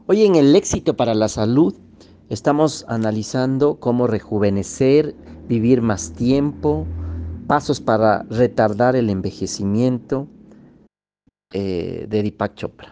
Hoy en el éxito para la salud estamos analizando cómo rejuvenecer, vivir más tiempo, pasos para retardar el envejecimiento de Deepak Chopra.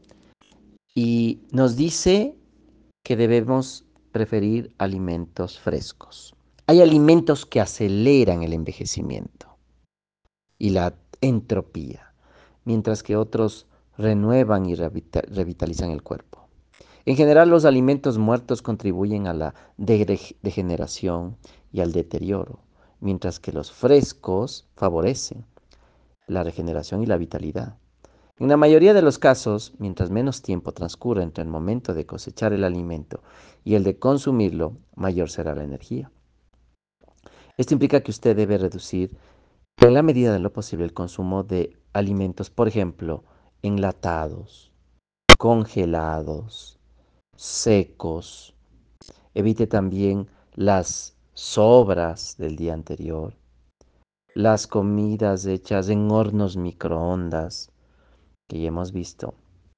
Y nos dice que debemos preferir alimentos frescos. Hay alimentos que aceleran el envejecimiento y la entropía, mientras que otros renuevan y revitalizan el cuerpo. En general, los alimentos muertos contribuyen a la degeneración y al deterioro, mientras que los frescos favorecen la regeneración y la vitalidad. En la mayoría de los casos, mientras menos tiempo transcurra entre el momento de cosechar el alimento y el de consumirlo, mayor será la energía. Esto implica que usted debe reducir en la medida de lo posible el consumo de alimentos, por ejemplo, enlatados, congelados, secos. Evite también las sobras del día anterior, las comidas hechas en hornos microondas que ya hemos visto.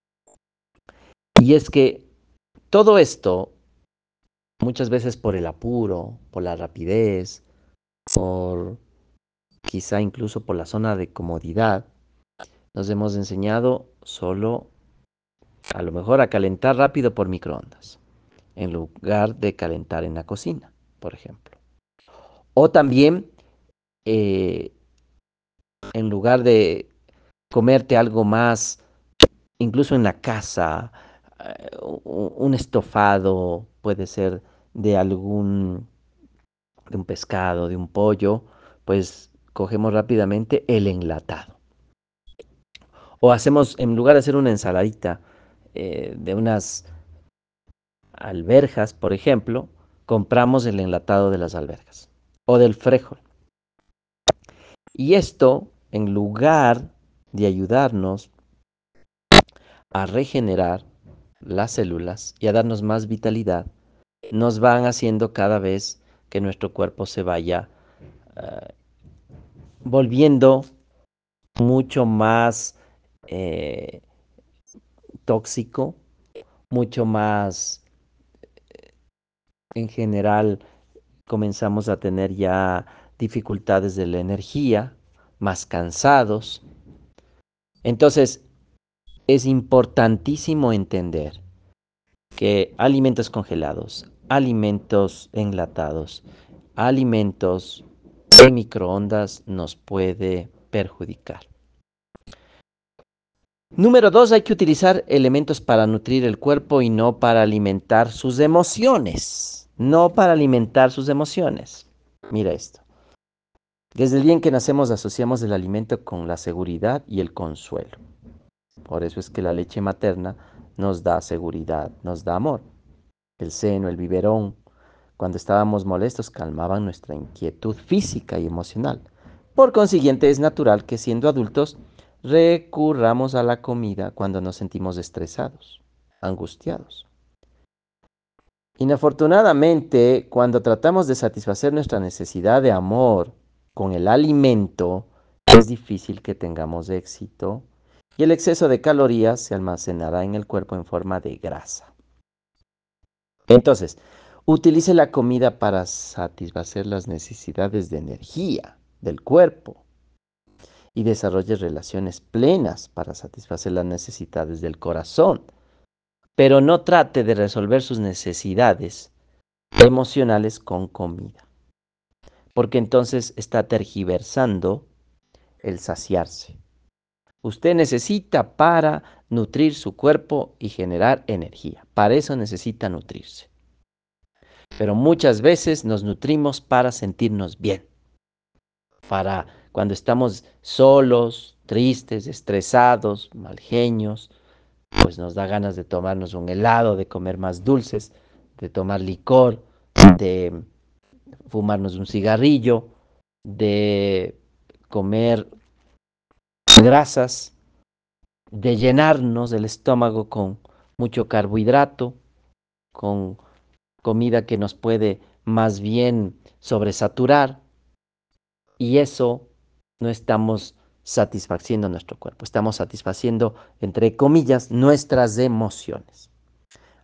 Y es que todo esto, muchas veces por el apuro, por la rapidez, por quizá incluso por la zona de comodidad, nos hemos enseñado solo a lo mejor a calentar rápido por microondas, en lugar de calentar en la cocina, por ejemplo. O también, eh, en lugar de comerte algo más, incluso en la casa, un estofado, puede ser de de un pescado, de un pollo, pues cogemos rápidamente el enlatado. O hacemos, en lugar de hacer una ensaladita de unas alberjas, por ejemplo, compramos el enlatado de las alberjas o del frijol. Y esto, en lugar de ayudarnos a regenerar las células y a darnos más vitalidad, nos van haciendo cada vez que nuestro cuerpo se vaya uh, volviendo mucho más eh, tóxico, mucho más en general comenzamos a tener ya dificultades de la energía, más cansados. Entonces, es importantísimo entender que alimentos congelados, alimentos enlatados, alimentos en microondas nos puede perjudicar. Número 2, hay que utilizar elementos para nutrir el cuerpo y no para alimentar sus emociones. No para alimentar sus emociones. Mira esto. Desde el día en que nacemos asociamos el alimento con la seguridad y el consuelo. Por eso es que la leche materna nos da seguridad, nos da amor. El seno, el biberón, cuando estábamos molestos, calmaban nuestra inquietud física y emocional. Por consiguiente, es natural que siendo adultos recurramos a la comida cuando nos sentimos estresados, angustiados. Inafortunadamente, cuando tratamos de satisfacer nuestra necesidad de amor con el alimento, es difícil que tengamos éxito y el exceso de calorías se almacenará en el cuerpo en forma de grasa. Entonces, utilice la comida para satisfacer las necesidades de energía del cuerpo y desarrolle relaciones plenas para satisfacer las necesidades del corazón. Pero no trate de resolver sus necesidades emocionales con comida, porque entonces está tergiversando el saciarse. Usted necesita para nutrir su cuerpo y generar energía. Para eso necesita nutrirse. Pero muchas veces nos nutrimos para sentirnos bien, para cuando estamos solos, tristes, estresados, malgeños, pues nos da ganas de tomarnos un helado, de comer más dulces, de tomar licor, de fumarnos un cigarrillo, de comer grasas, de llenarnos el estómago con mucho carbohidrato, con comida que nos puede más bien sobresaturar, y eso no estamos satisfaciendo nuestro cuerpo, estamos satisfaciendo, entre comillas, nuestras emociones.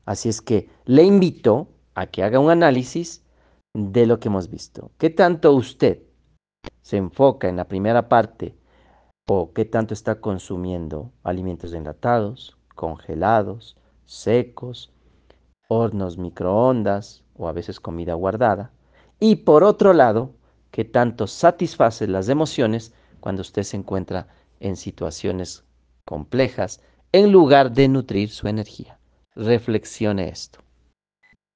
Así es que le invito a que haga un análisis de lo que hemos visto. ¿Qué tanto usted se enfoca en la primera parte o qué tanto está consumiendo alimentos enlatados, congelados, secos, hornos microondas o a veces comida guardada? Y por otro lado, qué tanto satisface las emociones cuando usted se encuentra en situaciones complejas en lugar de nutrir su energía. Reflexione esto.